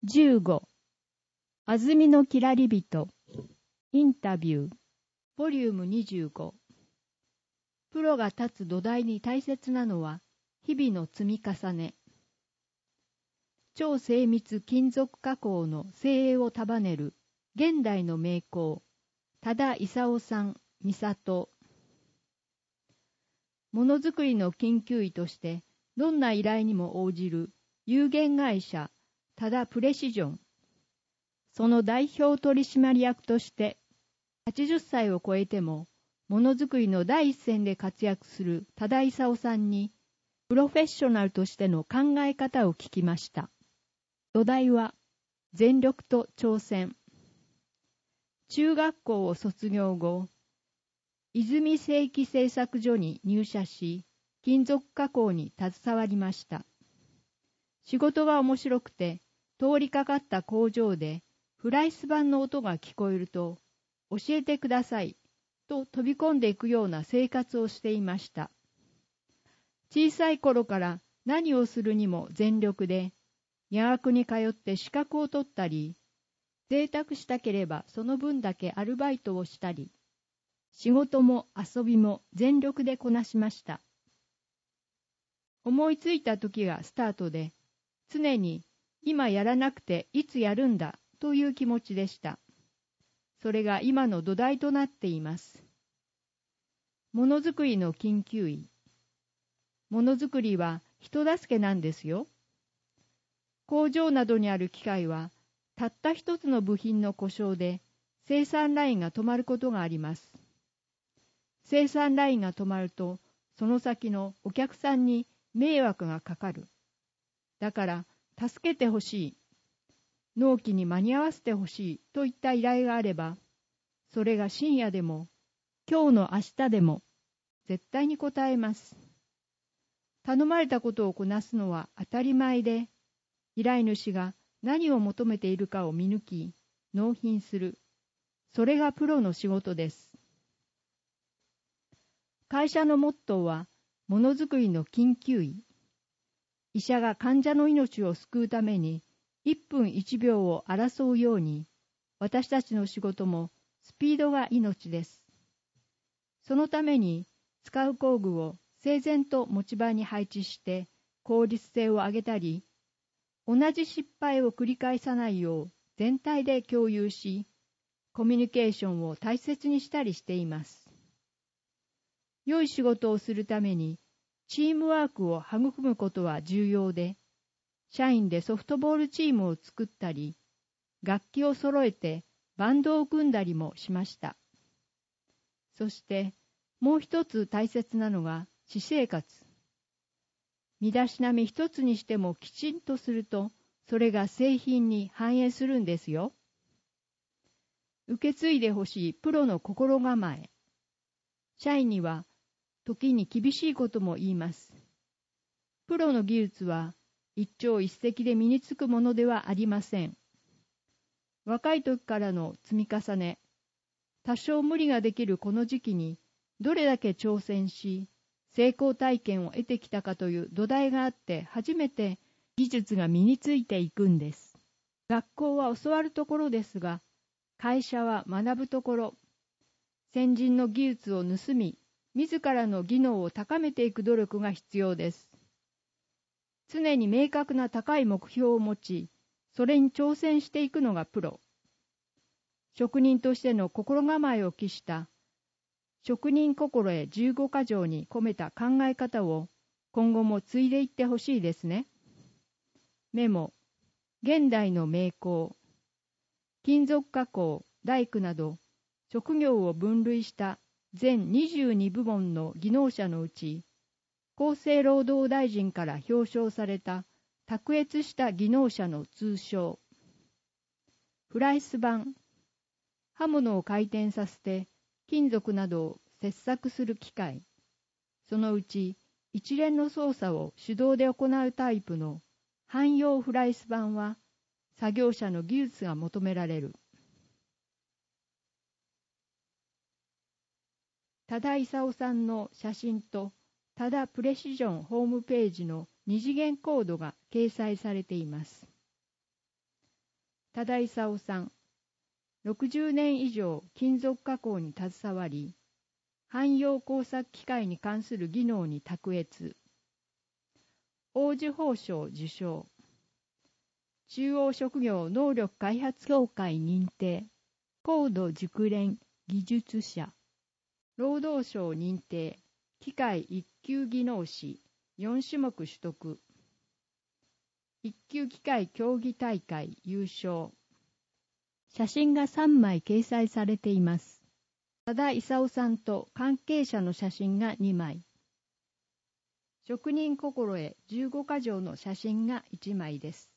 15安曇のきらりびとインタビューボリューム25プロが立つ土台に大切なのは日々の積み重ね。超精密金属加工の精鋭を束ねる現代の名工多田勲さん美里。ものづくりの研究医としてどんな依頼にも応じる有限会社多田プレシジョン。その代表取締役として80歳を超えてもものづくりの第一線で活躍する多田勲さんにプロフェッショナルとしての考え方を聞きました。土台は全力と挑戦。中学校を卒業後、泉正規製作所に入社し、金属加工に携わりました。仕事が面白くて、通りかかった工場でフライス板の音が聞こえると、教えてくださいと飛び込んでいくような生活をしていました。小さい頃から何をするにも全力で、夜学に通って資格を取ったり、贅沢したければその分だけアルバイトをしたり、仕事も遊びも全力でこなしました。思いついた時がスタートで、常に今やらなくていつやるんだという気持ちでした。それが今の土台となっています。ものづくりの研究医。ものづくりは人助けなんですよ。工場などにある機械は、たった一つの部品の故障で生産ラインが止まることがあります。生産ラインが止まると、その先のお客さんに迷惑がかかる。だから、助けてほしい。納期に間に合わせてほしいといった依頼があれば、それが深夜でも、今日の明日でも、絶対に答えます。頼まれたことをこなすのは当たり前で、依頼主が何を求めているかを見抜き、納品する。それがプロの仕事です。会社のモットーは、ものづくりの緊急医。医者が患者の命を救うために、1分1秒を争うように、私たちの仕事もスピードが命です。そのために、使う工具を整然と持ち場に配置して効率性を上げたり、同じ失敗を繰り返さないよう全体で共有し、コミュニケーションを大切にしたりしています。良い仕事をするためにチームワークを育むことは重要で、社員でソフトボールチームを作ったり、楽器を揃えてバンドを組んだりもしました。そしてもう一つ大切なのが私生活。身だしなみ一つにしてもきちんとすると、それが製品に反映するんですよ。受け継いでほしいプロの心構え。社員には時に厳しいことも言います。プロの技術は一朝一夕で身につくものではありません。若い時からの積み重ね、多少無理ができるこの時期にどれだけ挑戦し、成功体験を得てきたかという土台があって初めて技術が身についていくんです。学校は教わるところですが、会社は学ぶところ。先人の技術を盗み、自らの技能を高めていく努力が必要です。常に明確な高い目標を持ち、それに挑戦していくのがプロ。職人としての心構えを期した職人心得15か条に込めた考え方を今後も継いでいってほしいですね。メモ、現代の名工、金属加工、大工など職業を分類した全22部門の技能者のうち、厚生労働大臣から表彰された卓越した技能者の通称。フライス板、刃物を回転させて金属などを切削する機械。そのうち一連の操作を手動で行うタイプの汎用フライス板は作業者の技術が求められる。多田勲さんの写真と多田プレシジョンホームページの二次元コードが掲載されています。 多田勲さん、60年以上金属加工に携わり、汎用工作機械に関する技能に卓越。黄綬褒章受章。中央職業能力開発協会認定。高度熟練技術者。労働省認定。機械一級技能士4種目取得。一級機械競技大会優勝。写真が3枚掲載されています。多田勲さんと関係者の写真が2枚。職人心得15か条の写真が1枚です。